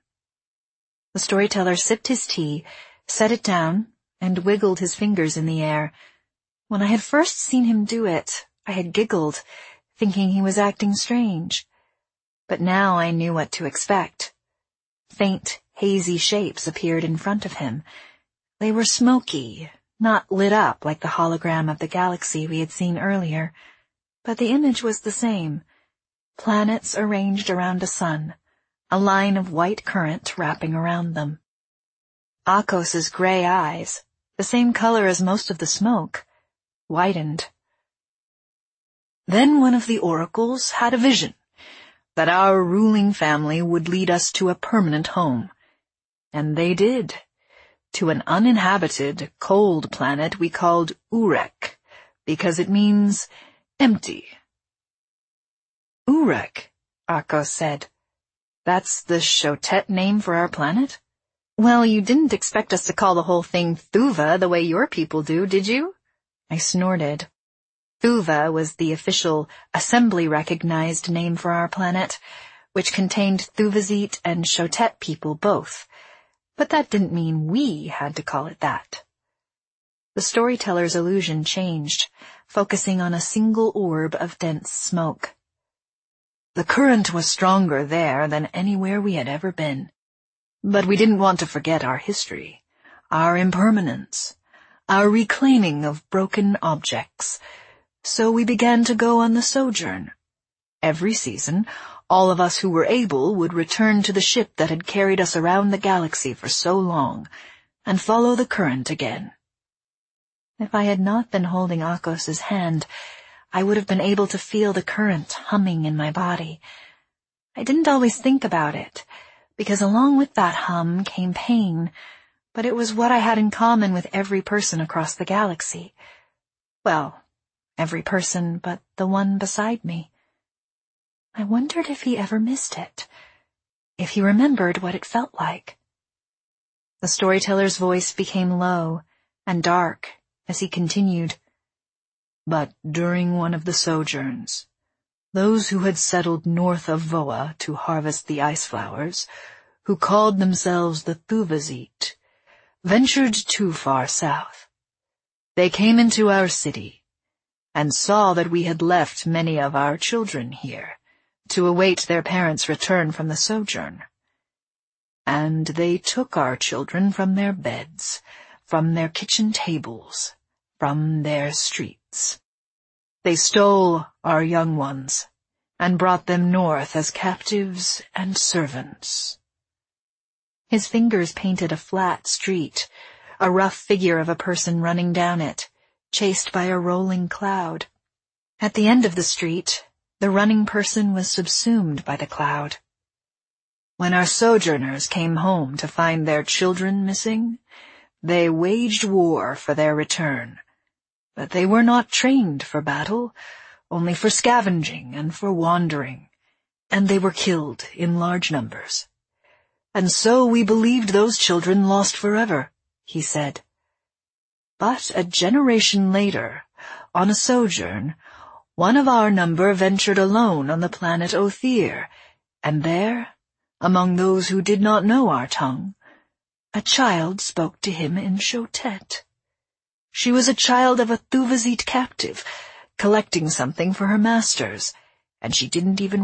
The storyteller sipped his tea, set it down, and wiggled his fingers in the air. When I had first seen him do it, I had giggled, thinking he was acting strange. But now I knew what to expect. Faint, hazy shapes appeared in front of him. They were smoky, not lit up like the hologram of the galaxy we had seen earlier, but the image was the same. Planets arranged around a sun, a line of white current wrapping around them. Akos's gray eyes, the same color as most of the smoke, widened. "Then one of the oracles had a vision that our ruling family would lead us to a permanent home. And they did, to an uninhabited, cold planet we called Urek, because it means empty." "Urek," Akos said. "That's the Shotet name for our planet? Well, you didn't expect us to call the whole thing Thuva the way your people do, did you?" I snorted. Thuva was the official, assembly-recognized name for our planet, which contained Thuvazit and Shotet people both. But that didn't mean we had to call it that. The storyteller's illusion changed, focusing on a single orb of dense smoke. "The current was stronger there than anywhere we had ever been. But we didn't want to forget our history, our impermanence, our reclaiming of broken objects. So we began to go on the sojourn. Every season, all of us who were able would return to the ship that had carried us around the galaxy for so long, and follow the current again." If I had not been holding Akos's hand, I would have been able to feel the current humming in my body. I didn't always think about it, because along with that hum came pain, but it was what I had in common with every person across the galaxy. Well, every person but the one beside me. I wondered if he ever missed it, if he remembered what it felt like. The storyteller's voice became low and dark as he continued. "But during one of the sojourns, those who had settled north of Voa to harvest the ice flowers, who called themselves the Thuvazit, ventured too far south. They came into our city and saw that we had left many of our children here to await their parents' return from the sojourn. And they took our children from their beds, from their kitchen tables, from their streets. They stole our young ones and brought them north as captives and servants." His fingers painted a flat street, a rough figure of a person running down it, chased by a rolling cloud. At the end of the street, the running person was subsumed by the cloud. "When our sojourners came home to find their children missing, they waged war for their return. But they were not trained for battle, only for scavenging and for wandering, and they were killed in large numbers. And so we believed those children lost forever," he said. "But a generation later, on a sojourn, one of our number ventured alone on the planet Othir, and there, among those who did not know our tongue, A child spoke to him in Shotet. She was a child of a Thuvazite captive, collecting something for her masters, and she didn't even